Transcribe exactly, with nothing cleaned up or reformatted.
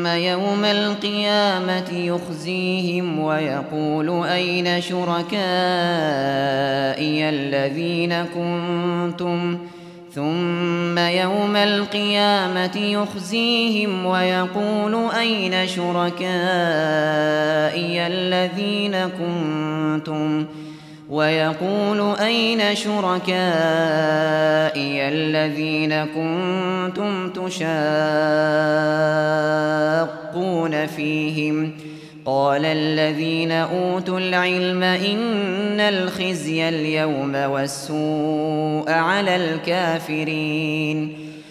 يوم القيامة يخزيهم ويقول أين شركائي الذين كنتم ثم يوم القيامة يخزيهم ويقول أين شركائي الذين كنتم ويقول أين شركائي الذين كنتم تشاقون فيهم قال الذين أوتوا العلم إن الخزي اليوم والسوء على الكافرين